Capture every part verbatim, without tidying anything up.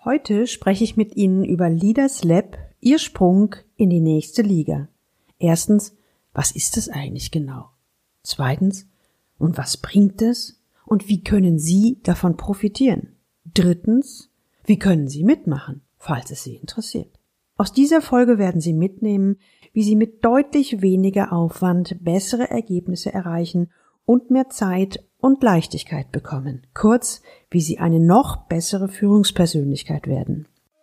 Heute spreche ich mit Ihnen über Leaders Lab, Ihr Sprung in die nächste Liga. Erstens, was ist es eigentlich genau? Zweitens, und was bringt es? Und wie können Sie davon profitieren? Drittens, wie können Sie mitmachen, falls es Sie interessiert? Aus dieser Folge werden Sie mitnehmen, wie Sie mit deutlich weniger Aufwand bessere Ergebnisse erreichen und mehr Zeit und Leichtigkeit bekommen. Kurz, wie Sie eine noch bessere Führungspersönlichkeit werden.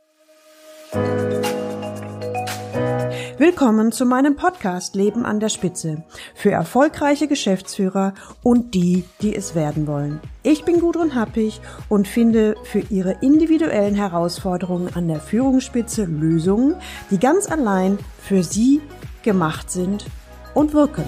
Willkommen zu meinem Podcast Leben an der Spitze für erfolgreiche Geschäftsführer und die, die es werden wollen. Ich bin Gudrun Happig und finde für Ihre individuellen Herausforderungen an der Führungsspitze Lösungen, die ganz allein für Sie gemacht sind und wirken.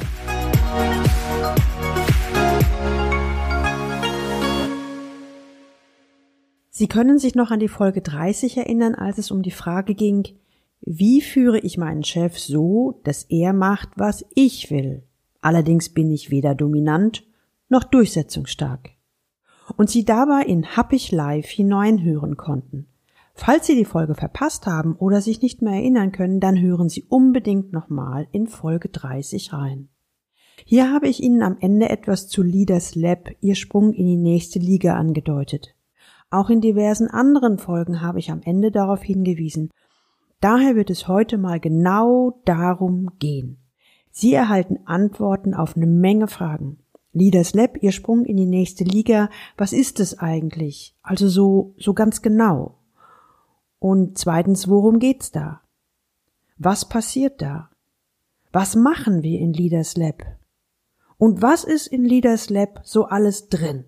Sie können sich noch an die Folge dreißig erinnern, als es um die Frage ging, wie führe ich meinen Chef so, dass er macht, was ich will? Allerdings bin ich weder dominant noch durchsetzungsstark. Und Sie dabei in Happig Live hineinhören konnten. Falls Sie die Folge verpasst haben oder sich nicht mehr erinnern können, dann hören Sie unbedingt nochmal in Folge dreißig rein. Hier habe ich Ihnen am Ende etwas zu Leaders Lab, Ihr Sprung in die nächste Liga, angedeutet. Auch in diversen anderen Folgen habe ich am Ende darauf hingewiesen. Daher wird es heute mal genau darum gehen. Sie erhalten Antworten auf eine Menge Fragen. Leaders Lab, Ihr Sprung in die nächste Liga, was ist es eigentlich? Also so, so ganz genau. Und zweitens, worum geht's da? Was passiert da? Was machen wir in Leaders Lab? Und was ist in Leaders Lab so alles drin?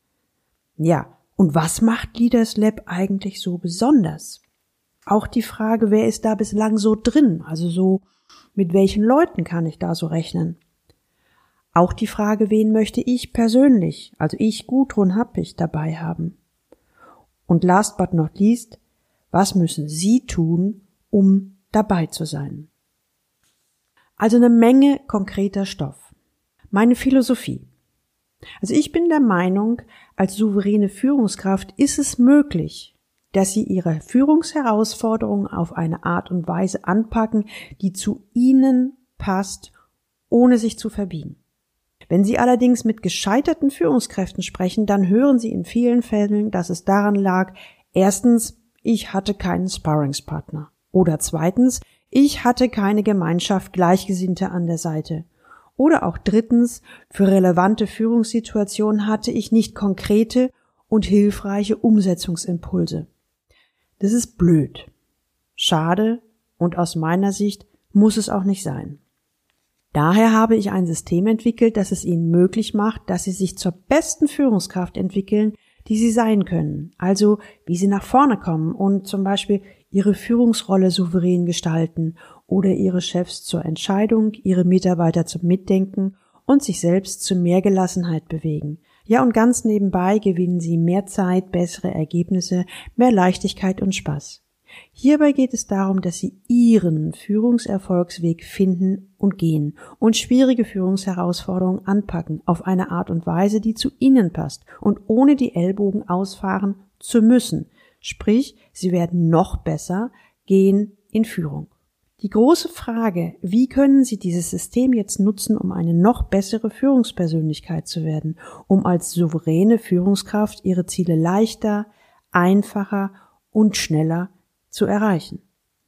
Ja, und was macht Leaders Lab eigentlich so besonders? Auch die Frage, wer ist da bislang so drin? Also so, mit welchen Leuten kann ich da so rechnen? Auch die Frage, wen möchte ich persönlich, also ich, Gudrun Happig, dabei haben? Und last but not least, was müssen Sie tun, um dabei zu sein? Also eine Menge konkreter Stoff. Meine Philosophie. Also ich bin der Meinung, als souveräne Führungskraft ist es möglich, dass Sie Ihre Führungsherausforderungen auf eine Art und Weise anpacken, die zu Ihnen passt, ohne sich zu verbiegen. Wenn Sie allerdings mit gescheiterten Führungskräften sprechen, dann hören Sie in vielen Fällen, dass es daran lag, erstens, ich hatte keinen Sparringspartner oder zweitens, ich hatte keine Gemeinschaft Gleichgesinnter an der Seite. Oder auch drittens, für relevante Führungssituationen hatte ich nicht konkrete und hilfreiche Umsetzungsimpulse. Das ist blöd, schade und aus meiner Sicht muss es auch nicht sein. Daher habe ich ein System entwickelt, das es Ihnen möglich macht, dass Sie sich zur besten Führungskraft entwickeln, die Sie sein können. Also wie Sie nach vorne kommen und zum Beispiel Ihre Führungsrolle souverän gestalten oder Ihre Chefs zur Entscheidung, Ihre Mitarbeiter zum Mitdenken und sich selbst zu mehr Gelassenheit bewegen. Ja, und ganz nebenbei gewinnen Sie mehr Zeit, bessere Ergebnisse, mehr Leichtigkeit und Spaß. Hierbei geht es darum, dass Sie Ihren Führungserfolgsweg finden und gehen und schwierige Führungsherausforderungen anpacken auf eine Art und Weise, die zu Ihnen passt und ohne die Ellbogen ausfahren zu müssen. Sprich, Sie werden noch besser gehen in Führung. Die große Frage, wie können Sie dieses System jetzt nutzen, um eine noch bessere Führungspersönlichkeit zu werden, um als souveräne Führungskraft Ihre Ziele leichter, einfacher und schneller zu erreichen?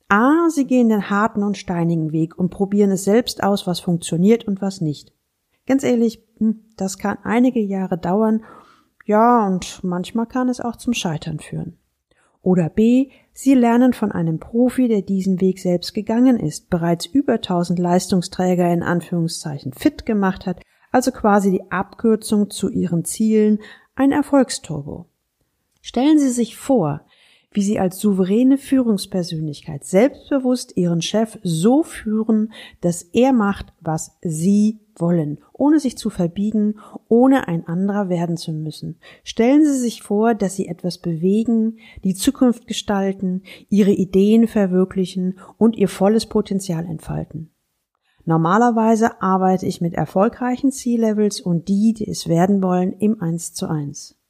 A, Sie gehen den harten und steinigen Weg und probieren es selbst aus, was funktioniert und was nicht. Ganz ehrlich, das kann einige Jahre dauern, ja, und manchmal kann es auch zum Scheitern führen. Oder B, Sie lernen von einem Profi, der diesen Weg selbst gegangen ist, bereits über tausend Leistungsträger in Anführungszeichen fit gemacht hat, also quasi die Abkürzung zu Ihren Zielen, ein Erfolgsturbo. Stellen Sie sich vor, wie Sie als souveräne Führungspersönlichkeit selbstbewusst Ihren Chef so führen, dass er macht, was Sie wollen, ohne sich zu verbiegen, ohne ein anderer werden zu müssen. Stellen Sie sich vor, dass Sie etwas bewegen, die Zukunft gestalten, Ihre Ideen verwirklichen und Ihr volles Potenzial entfalten. Normalerweise arbeite ich mit erfolgreichen C-Levels und die, die es werden wollen, im eins zu eins.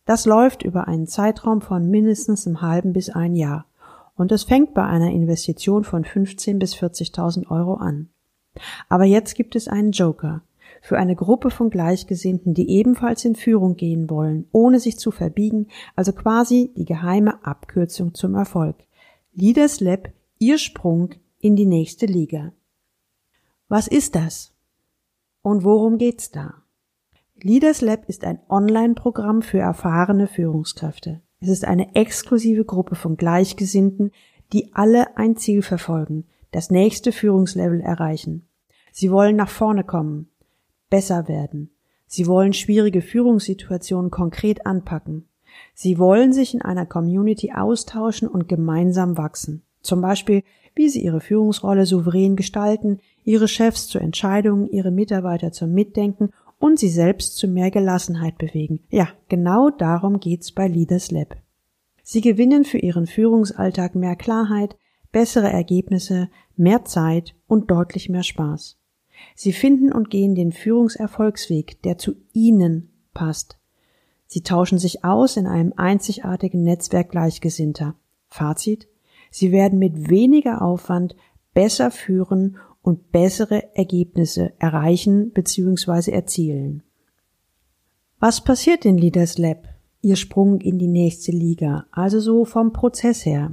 Das läuft über einen Zeitraum von mindestens einem halben bis ein Jahr. Und es fängt bei einer Investition von fünfzehntausend bis vierzigtausend Euro an. Aber jetzt gibt es einen Joker. Für eine Gruppe von Gleichgesinnten, die ebenfalls in Führung gehen wollen, ohne sich zu verbiegen, also quasi die geheime Abkürzung zum Erfolg. Leaders Lab, Ihr Sprung in die nächste Liga. Was ist das? Und worum geht's da? Leaders Lab ist ein Online-Programm für erfahrene Führungskräfte. Es ist eine exklusive Gruppe von Gleichgesinnten, die alle ein Ziel verfolgen, das nächste Führungslevel erreichen. Sie wollen nach vorne kommen, besser werden. Sie wollen schwierige Führungssituationen konkret anpacken. Sie wollen sich in einer Community austauschen und gemeinsam wachsen. Zum Beispiel, wie sie ihre Führungsrolle souverän gestalten, ihre Chefs zu Entscheidungen, ihre Mitarbeiter zum Mitdenken und sie selbst zu mehr Gelassenheit bewegen. Ja, genau darum geht's bei Leaders Lab. Sie gewinnen für ihren Führungsalltag mehr Klarheit, bessere Ergebnisse, mehr Zeit und deutlich mehr Spaß. Sie finden und gehen den Führungserfolgsweg, der zu Ihnen passt. Sie tauschen sich aus in einem einzigartigen Netzwerk Gleichgesinnter. Fazit: Sie werden mit weniger Aufwand besser führen und bessere Ergebnisse erreichen bzw. erzielen. Was passiert in Leaders Lab? Ihr Sprung in die nächste Liga, also so vom Prozess her.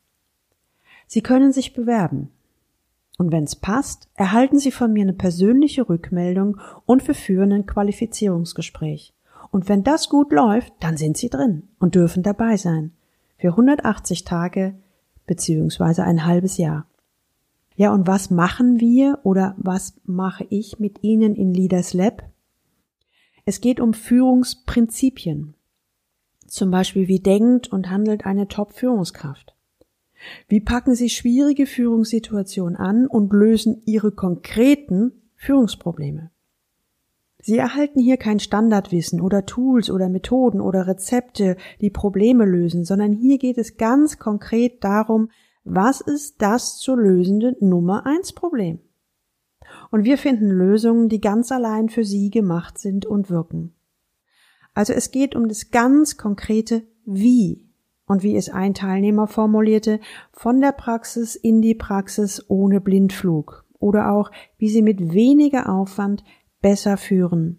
Sie können sich bewerben. Und wenn es passt, erhalten Sie von mir eine persönliche Rückmeldung und wir führen ein Qualifizierungsgespräch. Und wenn das gut läuft, dann sind Sie drin und dürfen dabei sein. Für hundertachtzig Tage beziehungsweise ein halbes Jahr. Ja, und was machen wir oder was mache ich mit Ihnen in Leaders Lab? Es geht um Führungsprinzipien. Zum Beispiel, wie denkt und handelt eine Top-Führungskraft? Wie packen Sie schwierige Führungssituationen an und lösen Ihre konkreten Führungsprobleme? Sie erhalten hier kein Standardwissen oder Tools oder Methoden oder Rezepte, die Probleme lösen, sondern hier geht es ganz konkret darum, was ist das zu lösende Nummer eins Problem? Und wir finden Lösungen, die ganz allein für Sie gemacht sind und wirken. Also es geht um das ganz konkrete Wie. Und wie es ein Teilnehmer formulierte, von der Praxis in die Praxis ohne Blindflug. Oder auch, wie Sie mit weniger Aufwand besser führen.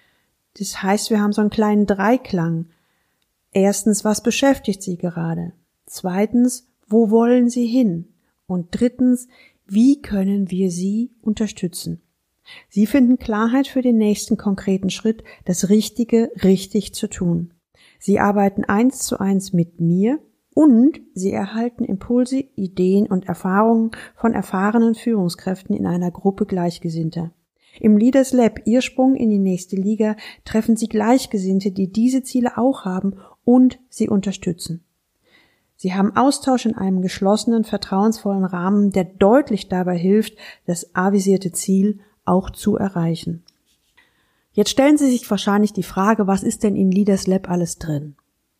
Das heißt, wir haben so einen kleinen Dreiklang. Erstens, was beschäftigt Sie gerade? Zweitens, wo wollen Sie hin? Und drittens, wie können wir Sie unterstützen? Sie finden Klarheit für den nächsten konkreten Schritt, das Richtige richtig zu tun. Sie arbeiten eins zu eins mit mir und Sie erhalten Impulse, Ideen und Erfahrungen von erfahrenen Führungskräften in einer Gruppe Gleichgesinnter. Im Leaders Lab, Ihr Sprung in die nächste Liga, treffen Sie Gleichgesinnte, die diese Ziele auch haben und Sie unterstützen. Sie haben Austausch in einem geschlossenen, vertrauensvollen Rahmen, der deutlich dabei hilft, das avisierte Ziel auch zu erreichen. Jetzt stellen Sie sich wahrscheinlich die Frage, was ist denn in Leaders Lab alles drin?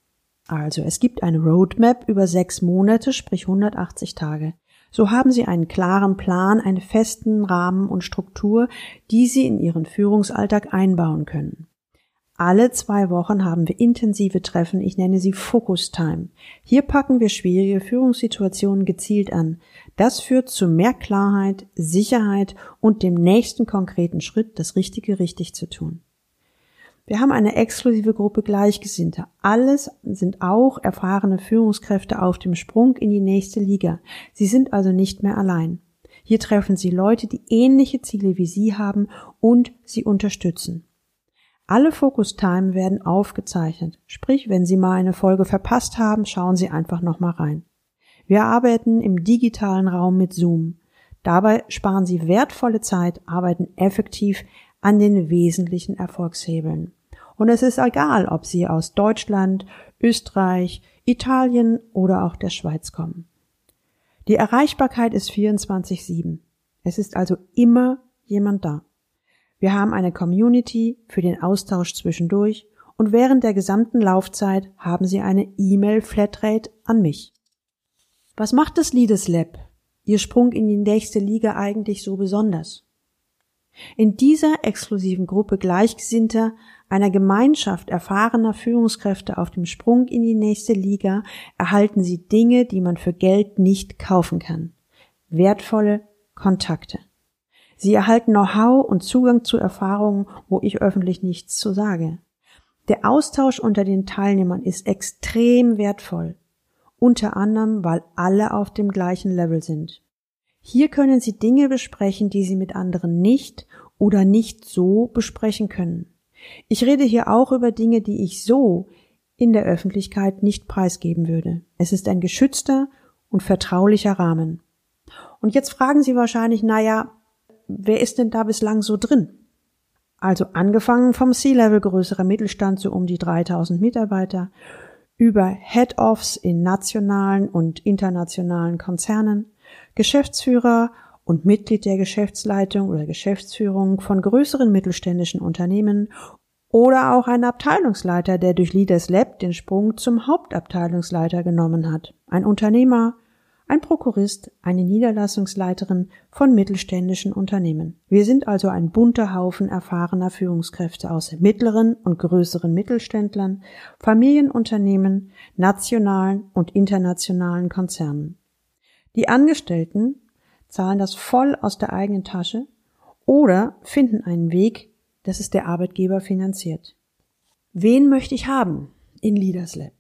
Also, es gibt eine Roadmap über sechs Monate, sprich hundertachtzig Tage. So haben Sie einen klaren Plan, einen festen Rahmen und Struktur, die Sie in Ihren Führungsalltag einbauen können. Alle zwei Wochen haben wir intensive Treffen, ich nenne sie Focus Time. Hier packen wir schwierige Führungssituationen gezielt an. Das führt zu mehr Klarheit, Sicherheit und dem nächsten konkreten Schritt, das Richtige richtig zu tun. Wir haben eine exklusive Gruppe Gleichgesinnter. Alles sind auch erfahrene Führungskräfte auf dem Sprung in die nächste Liga. Sie sind also nicht mehr allein. Hier treffen Sie Leute, die ähnliche Ziele wie Sie haben und Sie unterstützen. Alle Focus Time werden aufgezeichnet. Sprich, wenn Sie mal eine Folge verpasst haben, schauen Sie einfach nochmal rein. Wir arbeiten im digitalen Raum mit Zoom. Dabei sparen Sie wertvolle Zeit, arbeiten effektiv an den wesentlichen Erfolgshebeln. Und es ist egal, ob Sie aus Deutschland, Österreich, Italien oder auch der Schweiz kommen. Die Erreichbarkeit ist vierundzwanzig sieben. Es ist also immer jemand da. Wir haben eine Community für den Austausch zwischendurch und während der gesamten Laufzeit haben Sie eine E-Mail-Flatrate an mich. Was macht das Leaders Lab, Ihr Sprung in die nächste Liga, eigentlich so besonders? In dieser exklusiven Gruppe Gleichgesinnter Einer Gemeinschaft erfahrener Führungskräfte auf dem Sprung in die nächste Liga erhalten Sie Dinge, die man für Geld nicht kaufen kann. Wertvolle Kontakte. Sie erhalten Know-how und Zugang zu Erfahrungen, wo ich öffentlich nichts zu sage. Der Austausch unter den Teilnehmern ist extrem wertvoll, unter anderem, weil alle auf dem gleichen Level sind. Hier können Sie Dinge besprechen, die Sie mit anderen nicht oder nicht so besprechen können. Ich rede hier auch über Dinge, die ich so in der Öffentlichkeit nicht preisgeben würde. Es ist ein geschützter und vertraulicher Rahmen. Und jetzt fragen Sie wahrscheinlich, naja, wer ist denn da bislang so drin? Also angefangen vom C-Level größerer Mittelstand, so um die dreitausend Mitarbeiter, über Head-Offs in nationalen und internationalen Konzernen, Geschäftsführer und Mitglied der Geschäftsleitung oder Geschäftsführung von größeren mittelständischen Unternehmen oder auch ein Abteilungsleiter, der durch Leaders Lab den Sprung zum Hauptabteilungsleiter genommen hat, ein Unternehmer, ein Prokurist, eine Niederlassungsleiterin von mittelständischen Unternehmen. Wir sind also ein bunter Haufen erfahrener Führungskräfte aus mittleren und größeren Mittelständlern, Familienunternehmen, nationalen und internationalen Konzernen. Die Angestellten zahlen das voll aus der eigenen Tasche oder finden einen Weg, dass es der Arbeitgeber finanziert. Wen möchte ich haben in Leaders Lab?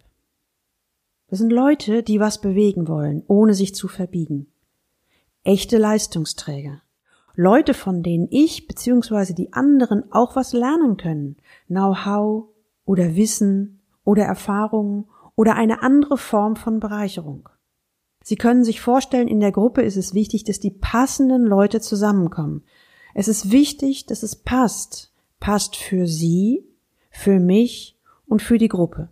Das sind Leute, die was bewegen wollen, ohne sich zu verbiegen. Echte Leistungsträger. Leute, von denen ich bzw. die anderen auch was lernen können. Know-how oder Wissen oder Erfahrungen oder eine andere Form von Bereicherung. Sie können sich vorstellen, in der Gruppe ist es wichtig, dass die passenden Leute zusammenkommen. Es ist wichtig, dass es passt. Passt für Sie, für mich und für die Gruppe.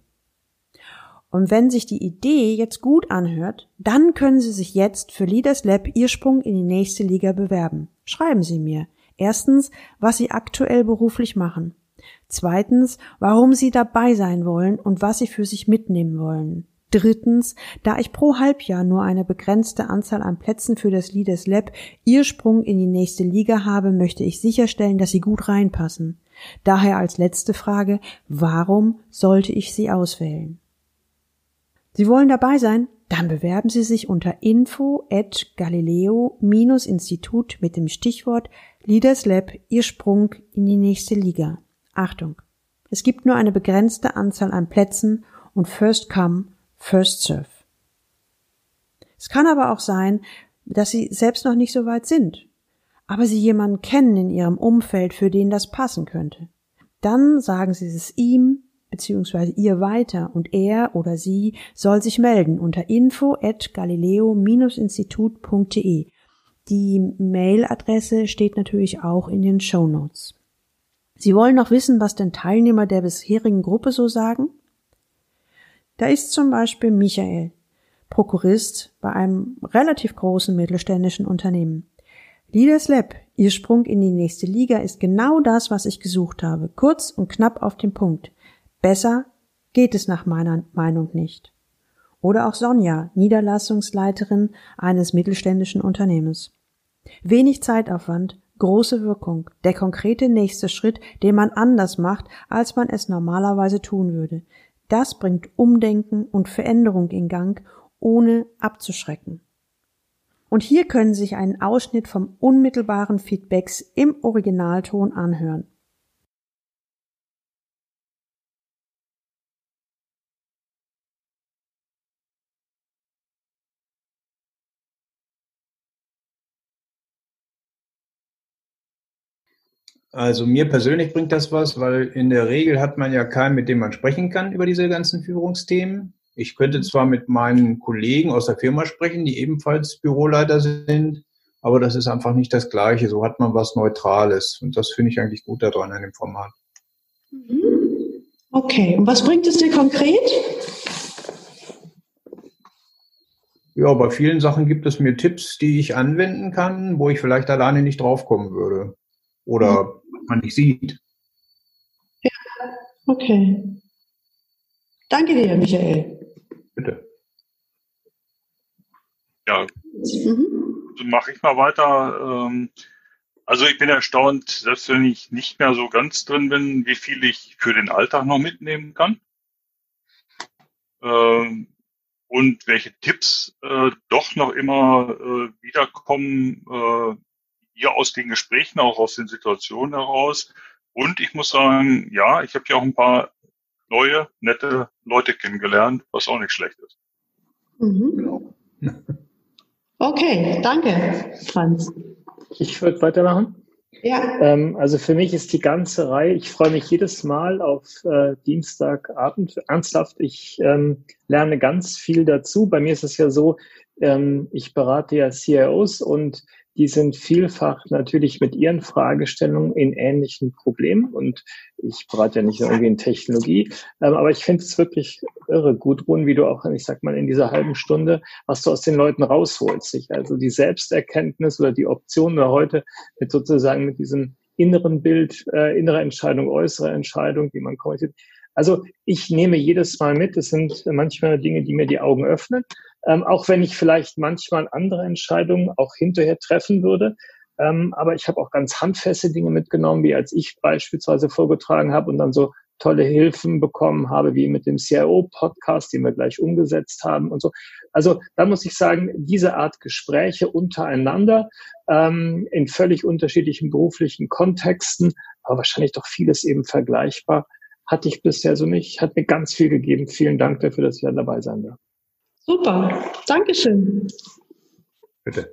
Und wenn sich die Idee jetzt gut anhört, dann können Sie sich jetzt für Leaders Lab Ihr Sprung in die nächste Liga bewerben. Schreiben Sie mir. Erstens, was Sie aktuell beruflich machen. Zweitens, warum Sie dabei sein wollen und was Sie für sich mitnehmen wollen. Drittens, da ich pro Halbjahr nur eine begrenzte Anzahl an Plätzen für das Leaders Lab Ihr Sprung in die nächste Liga habe, möchte ich sicherstellen, dass Sie gut reinpassen. Daher als letzte Frage, warum sollte ich Sie auswählen? Sie wollen dabei sein? Dann bewerben Sie sich unter info at galileo Institut mit dem Stichwort Leaders Lab Ihr Sprung in die nächste Liga. Achtung! Es gibt nur eine begrenzte Anzahl an Plätzen und First Come, First Serve. Es kann aber auch sein, dass Sie selbst noch nicht so weit sind, aber Sie jemanden kennen in Ihrem Umfeld, für den das passen könnte. Dann sagen Sie es ihm beziehungsweise ihr weiter und er oder sie soll sich melden unter info at galileo Institut punkt de. Die Mailadresse steht natürlich auch in den Shownotes. Sie wollen noch wissen, was denn Teilnehmer der bisherigen Gruppe so sagen? Da ist zum Beispiel Michael, Prokurist bei einem relativ großen mittelständischen Unternehmen. Leaders Lab, Ihr Sprung in die nächste Liga ist genau das, was ich gesucht habe. Kurz und knapp auf den Punkt. Besser geht es nach meiner Meinung nicht. Oder auch Sonja, Niederlassungsleiterin eines mittelständischen Unternehmens. Wenig Zeitaufwand, große Wirkung, der konkrete nächste Schritt, den man anders macht, als man es normalerweise tun würde. Das bringt Umdenken und Veränderung in Gang, ohne abzuschrecken. Und hier können Sie sich einen Ausschnitt vom unmittelbaren Feedbacks im Originalton anhören. Also mir persönlich bringt das was, weil in der Regel hat man ja keinen, mit dem man sprechen kann über diese ganzen Führungsthemen. Ich könnte zwar mit meinen Kollegen aus der Firma sprechen, die ebenfalls Büroleiter sind, aber das ist einfach nicht das Gleiche. So hat man was Neutrales und das finde ich eigentlich gut daran an dem Format. Okay, und was bringt es dir konkret? Ja, bei vielen Sachen gibt es mir Tipps, die ich anwenden kann, wo ich vielleicht alleine nicht draufkommen würde. Oder man nicht sieht. Ja, okay. Danke dir, Michael. Bitte. Ja, mhm. Dann mache ich mal weiter. Also ich bin erstaunt, selbst wenn ich nicht mehr so ganz drin bin, wie viel ich für den Alltag noch mitnehmen kann. Ähm, und welche Tipps äh, doch noch immer äh, wiederkommen, äh, hier aus den Gesprächen, auch aus den Situationen heraus. Und ich muss sagen, ja, ich habe ja auch ein paar neue, nette Leute kennengelernt, was auch nicht schlecht ist. Mhm. Genau. Okay, danke, Franz. Ich würde weitermachen. Ja. Ähm, also für mich ist die ganze Reihe, ich freue mich jedes Mal auf äh, Dienstagabend. Ernsthaft, ich ähm, lerne ganz viel dazu. Bei mir ist es ja so, ähm, ich berate ja C I Os und die sind vielfach natürlich mit ihren Fragestellungen in ähnlichen Problemen. Und ich berate ja nicht nur irgendwie in Technologie, ähm, aber ich finde es wirklich irre, Gudrun, wie du auch, ich sag mal, in dieser halben Stunde, was du aus den Leuten rausholst. Sich also die Selbsterkenntnis oder die Option oder heute mit sozusagen mit diesem inneren Bild, äh, innere Entscheidung, äußere Entscheidung, wie man kommuniziert. Also ich nehme jedes Mal mit, es sind manchmal Dinge, die mir die Augen öffnen, ähm, auch wenn ich vielleicht manchmal andere Entscheidungen auch hinterher treffen würde. Ähm, aber ich habe auch ganz handfeste Dinge mitgenommen, wie als ich beispielsweise vorgetragen habe und dann so tolle Hilfen bekommen habe, wie mit dem C I O-Podcast, den wir gleich umgesetzt haben und so. Also da muss ich sagen, diese Art Gespräche untereinander ähm, in völlig unterschiedlichen beruflichen Kontexten, aber wahrscheinlich doch vieles eben vergleichbar, hatte ich bisher so nicht. Hat mir ganz viel gegeben. Vielen Dank dafür, dass ich da dabei sein darf. Super, Dankeschön. Bitte.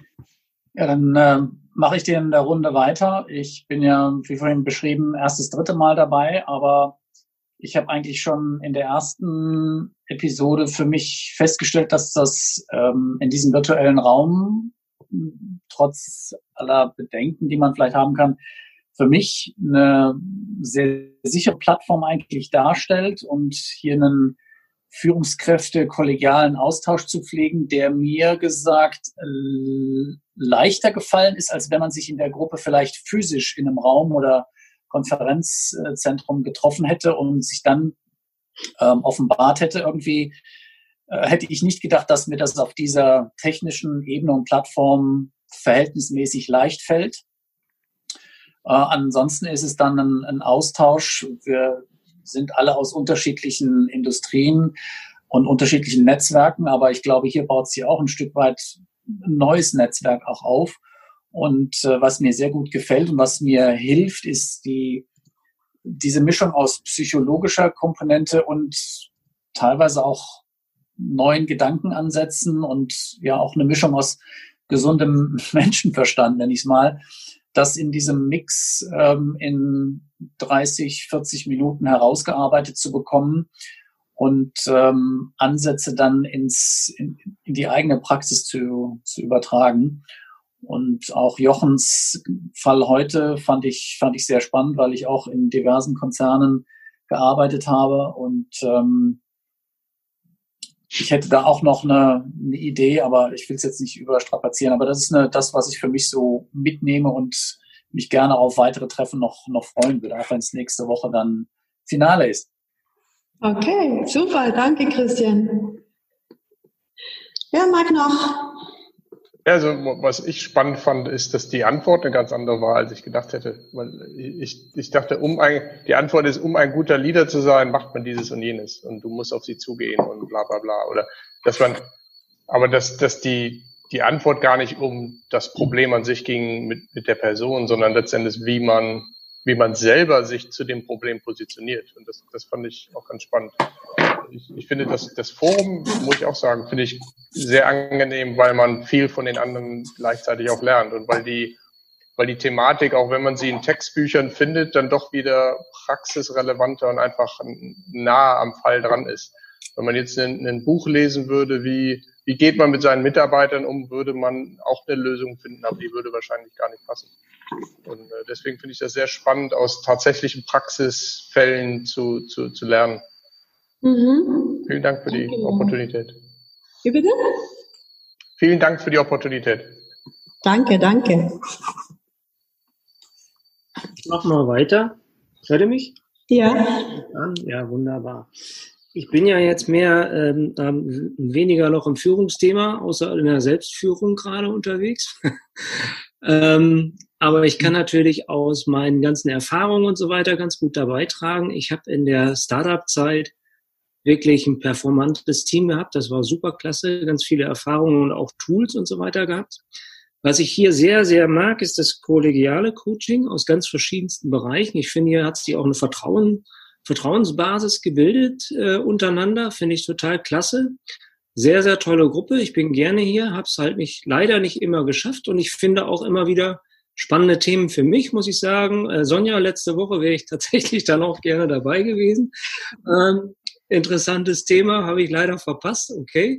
Ja, dann äh, mache ich dir in der Runde weiter. Ich bin ja, wie vorhin beschrieben, erst das dritte Mal dabei, aber ich habe eigentlich schon in der ersten Episode für mich festgestellt, dass das ähm, in diesem virtuellen Raum, trotz aller Bedenken, die man vielleicht haben kann, für mich eine sehr sichere Plattform eigentlich darstellt und hier einen Führungskräfte-kollegialen Austausch zu pflegen, der mir gesagt leichter gefallen ist, als wenn man sich in der Gruppe vielleicht physisch in einem Raum oder Konferenzzentrum getroffen hätte und sich dann ähm, offenbart hätte. Irgendwie äh, hätte ich nicht gedacht, dass mir das auf dieser technischen Ebene und Plattform verhältnismäßig leicht fällt. Äh, ansonsten ist es dann ein, ein Austausch. Wir sind alle aus unterschiedlichen Industrien und unterschiedlichen Netzwerken, aber ich glaube, hier baut sich auch ein Stück weit ein neues Netzwerk auch auf. Und äh, was mir sehr gut gefällt und was mir hilft, ist die diese Mischung aus psychologischer Komponente und teilweise auch neuen Gedankenansätzen und ja auch eine Mischung aus gesundem Menschenverstand, nenne ich es mal, das in diesem Mix ähm, in dreißig, vierzig Minuten herausgearbeitet zu bekommen und ähm, Ansätze dann ins, in, in die eigene Praxis zu, zu übertragen. Und auch Jochens Fall heute fand ich, fand ich sehr spannend, weil ich auch in diversen Konzernen gearbeitet habe und ähm, ich hätte da auch noch eine, eine Idee, aber ich will es jetzt nicht überstrapazieren. Aber das ist eine, das, was ich für mich so mitnehme und mich gerne auf weitere Treffen noch, noch freuen würde, auch wenn es nächste Woche dann Finale ist. Okay, super. Danke, Christian. Wer mag noch? Also, was ich spannend fand, ist, dass die Antwort eine ganz andere war, als ich gedacht hätte. Weil ich, ich dachte, um ein, die Antwort ist, um ein guter Leader zu sein, macht man dieses und jenes und du musst auf sie zugehen und bla, bla, bla. Oder, dass man, aber dass, dass die, die Antwort gar nicht um das Problem an sich ging mit, mit der Person, sondern letztendlich, wie man, wie man selber sich zu dem Problem positioniert. Und das, das fand ich auch ganz spannend. Ich, ich finde, das, das Forum, muss ich auch sagen, finde ich sehr angenehm, weil man viel von den anderen gleichzeitig auch lernt und weil die, weil die Thematik, auch wenn man sie in Textbüchern findet, dann doch wieder praxisrelevanter und einfach nah am Fall dran ist. Wenn man jetzt ein, ein Buch lesen würde, wie, wie geht man mit seinen Mitarbeitern um, würde man auch eine Lösung finden, aber die würde wahrscheinlich gar nicht passen. Und äh, deswegen finde ich das sehr spannend, aus tatsächlichen Praxisfällen zu, zu, zu lernen. Mhm. Vielen Dank für die Danke. Opportunität. Wie bitte? Vielen Dank für die Opportunität. Danke, danke. Ich mache mal weiter. Hört ihr mich? Ja. Ja, wunderbar. ich bin ja jetzt mehr, ähm, ähm, weniger noch im Führungsthema, außer in der Selbstführung gerade unterwegs. ähm, aber ich kann natürlich aus meinen ganzen Erfahrungen und so weiter ganz gut dabei tragen. Ich habe in der Startup-Zeit wirklich ein performantes Team gehabt. Das war super klasse, ganz viele Erfahrungen und auch Tools und so weiter gehabt. Was ich hier sehr, sehr mag, ist das kollegiale Coaching aus ganz verschiedensten Bereichen. Ich finde, hier hat sich auch eine Vertrauen, Vertrauensbasis gebildet äh, untereinander. Finde ich total klasse. Sehr, sehr tolle Gruppe. Ich bin gerne hier, habe es halt nicht, leider nicht immer geschafft. Und ich finde auch immer wieder spannende Themen für mich, muss ich sagen. Äh, Sonja, letzte Woche wäre ich tatsächlich dann auch gerne dabei gewesen. Ähm, Interessantes Thema, habe ich leider verpasst, okay.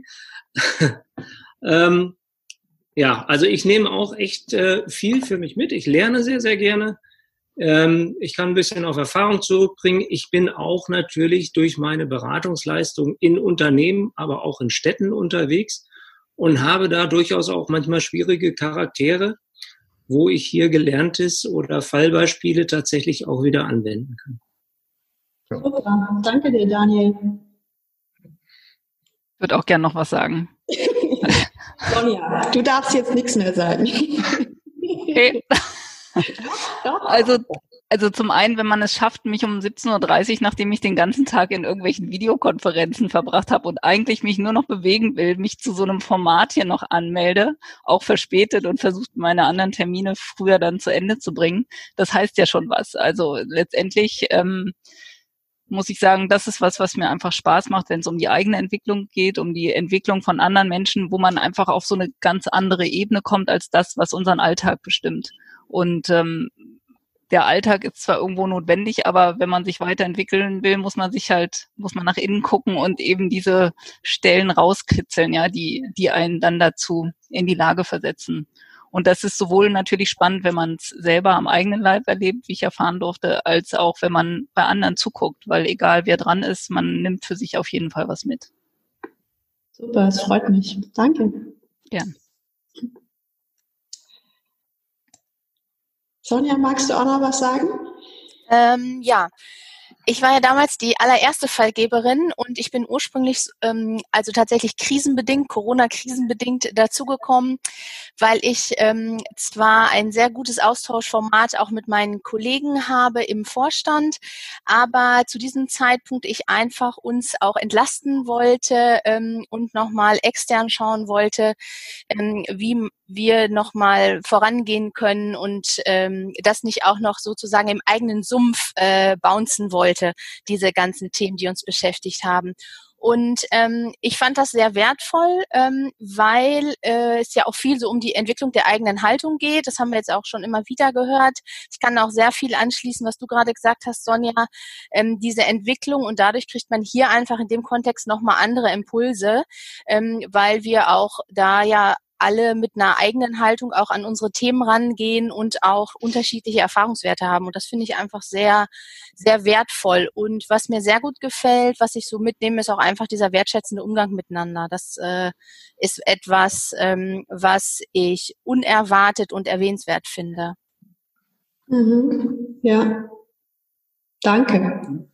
ähm, ja, also ich nehme auch echt äh, viel für mich mit. Ich lerne sehr, sehr gerne. Ähm, ich kann ein bisschen auf Erfahrung zurückbringen. Ich bin auch natürlich durch meine Beratungsleistung in Unternehmen, aber auch in Städten unterwegs und habe da durchaus auch manchmal schwierige Charaktere, wo ich hier Gelerntes oder Fallbeispiele tatsächlich auch wieder anwenden kann. Super, danke dir, Daniel. Ich würde auch gerne noch was sagen. Sonja, du darfst jetzt nichts mehr sagen. Okay. Also, also zum einen, wenn man es schafft, mich um siebzehn Uhr dreißig, nachdem ich den ganzen Tag in irgendwelchen Videokonferenzen verbracht habe und eigentlich mich nur noch bewegen will, mich zu so einem Format hier noch anmelde, auch verspätet und versucht, meine anderen Termine früher dann zu Ende zu bringen, das heißt ja schon was. Also letztendlich ähm, muss ich sagen, das ist was, was mir einfach Spaß macht, wenn es um die eigene Entwicklung geht, um die Entwicklung von anderen Menschen, wo man einfach auf so eine ganz andere Ebene kommt als das, was unseren Alltag bestimmt. Und ähm, der Alltag ist zwar irgendwo notwendig, aber wenn man sich weiterentwickeln will, muss man sich halt, muss man nach innen gucken und eben diese Stellen rauskitzeln, ja, die, die einen dann dazu in die Lage versetzen. Und das ist sowohl natürlich spannend, wenn man es selber am eigenen Leib erlebt, wie ich erfahren durfte, als auch, wenn man bei anderen zuguckt, weil egal wer dran ist, man nimmt für sich auf jeden Fall was mit. Super, es freut mich. Danke. Gern. Sonja, magst du auch noch was sagen? Ähm, ja. Ich war ja damals die allererste Fallgeberin und ich bin ursprünglich, ähm, also tatsächlich krisenbedingt, Corona-krisenbedingt dazugekommen, weil ich ähm, zwar ein sehr gutes Austauschformat auch mit meinen Kollegen habe im Vorstand, aber zu diesem Zeitpunkt ich einfach uns auch entlasten wollte ähm, und nochmal extern schauen wollte, ähm, wie wir nochmal vorangehen können und ähm, das nicht auch noch sozusagen im eigenen Sumpf äh, bouncen wollte, diese ganzen Themen, die uns beschäftigt haben. Und ähm, ich fand das sehr wertvoll, ähm, weil äh, es ja auch viel so um die Entwicklung der eigenen Haltung geht. Das haben wir jetzt auch schon immer wieder gehört. Ich kann auch sehr viel anschließen, was du gerade gesagt hast, Sonja, ähm, diese Entwicklung. Und dadurch kriegt man hier einfach in dem Kontext nochmal andere Impulse, ähm, weil wir auch da ja alle mit einer eigenen Haltung auch an unsere Themen rangehen und auch unterschiedliche Erfahrungswerte haben. Und das finde ich einfach sehr, sehr wertvoll. Und was mir sehr gut gefällt, was ich so mitnehme, ist auch einfach dieser wertschätzende Umgang miteinander. Das äh, ist etwas, ähm, was ich unerwartet und erwähnenswert finde. Mhm. Ja, danke.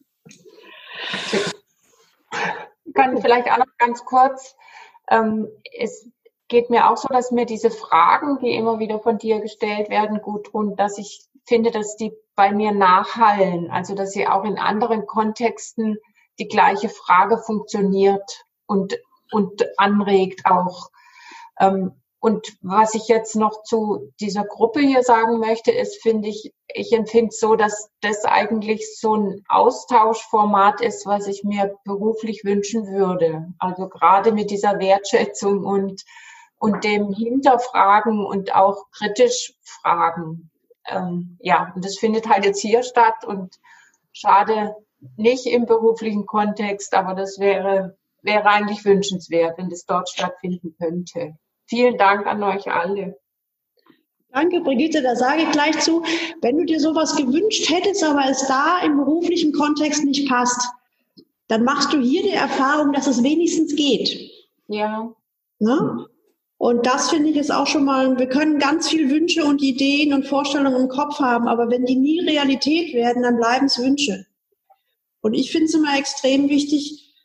Ich kann vielleicht auch noch ganz kurz, ähm, es geht mir auch so, dass mir diese Fragen, die immer wieder von dir gestellt werden, gut tun, dass ich finde, dass die bei mir nachhallen, also dass sie auch in anderen Kontexten die gleiche Frage funktioniert und, und anregt auch. Und was ich jetzt noch zu dieser Gruppe hier sagen möchte, ist, finde ich, ich empfinde es so, dass das eigentlich so ein Austauschformat ist, was ich mir beruflich wünschen würde. Also gerade mit dieser Wertschätzung und und dem Hinterfragen und auch kritisch fragen. Ähm, ja, und das findet halt jetzt hier statt und schade nicht im beruflichen Kontext, aber das wäre, wäre eigentlich wünschenswert, wenn das dort stattfinden könnte. Vielen Dank an euch alle. Danke, Brigitte, da sage ich gleich zu, wenn du dir sowas gewünscht hättest, aber es da im beruflichen Kontext nicht passt, dann machst du hier die Erfahrung, dass es wenigstens geht. Ja. Ne? Und das finde ich ist auch schon mal, wir können ganz viel Wünsche und Ideen und Vorstellungen im Kopf haben, aber wenn die nie Realität werden, dann bleiben es Wünsche. Und ich finde es immer extrem wichtig,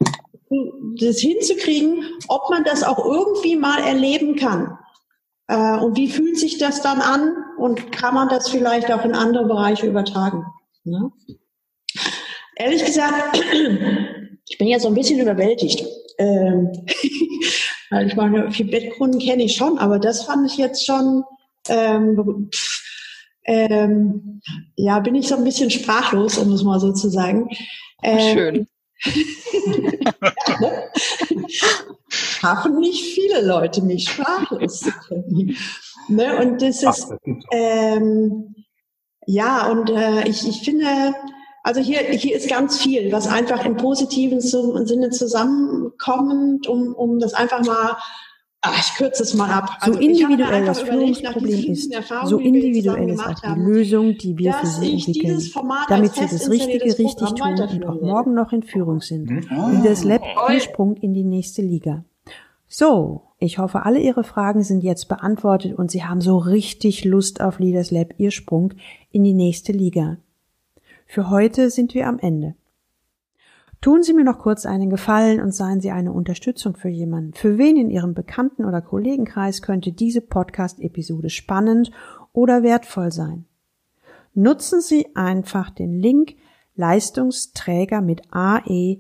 das hinzukriegen, ob man das auch irgendwie mal erleben kann. Äh, und wie fühlt sich das dann an? Und kann man das vielleicht auch in andere Bereiche übertragen? Ne? Ehrlich gesagt, ich bin jetzt so ein bisschen überwältigt. Ähm, weil ich meine, vier Bettkunden kenne ich schon, aber das fand ich jetzt schon, ähm, pff, ähm, ja, bin ich so ein bisschen sprachlos, um es mal so zu sagen. Ähm, Schön. Ja, ne? Schaffen nicht viele Leute, mich sprachlos zu können. Ne? Und das ist, ähm, ja, und äh, ich, ich finde, also hier, hier ist ganz viel, was einfach im positiven Sinne zusammenkommt, um, um das einfach mal, ach, ich kürze es mal ab. So Also individuell das Führungsproblem ist, so individuell ist auch die Lösung, die wir für Sie entwickeln, damit Sie das Richtige richtig tun und auch morgen noch in Führung sind. Leaders Lab, Ihr Sprung in die nächste Liga. So, ich hoffe, alle Ihre Fragen sind jetzt beantwortet und Sie haben so richtig Lust auf Leaders Lab, Ihr Sprung in die nächste Liga. Für heute sind wir am Ende. Tun Sie mir noch kurz einen Gefallen und seien Sie eine Unterstützung für jemanden. Für wen in Ihrem Bekannten- oder Kollegenkreis könnte diese Podcast-Episode spannend oder wertvoll sein? Nutzen Sie einfach den Link Leistungsträger mit ae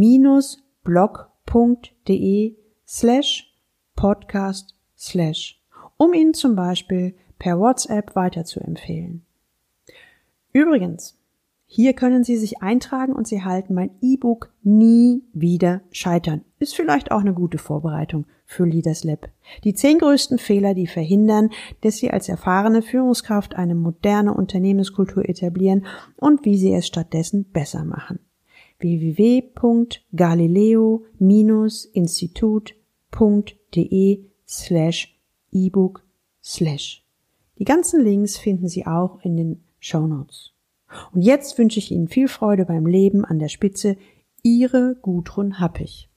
blog.de slash podcast slash, um ihn zum Beispiel per WhatsApp weiterzuempfehlen. Übrigens, hier können Sie sich eintragen und Sie halten mein E-Book Nie wieder scheitern. Ist vielleicht auch eine gute Vorbereitung für Leaders Lab. Die zehn größten Fehler, die verhindern, dass Sie als erfahrene Führungskraft eine moderne Unternehmenskultur etablieren und wie Sie es stattdessen besser machen. w w w punkt galileo institut punkt de slash ebook slash. Die ganzen Links finden Sie auch in den Shownotes. Und jetzt wünsche ich Ihnen viel Freude beim Leben an der Spitze. Ihre Gudrun Happig.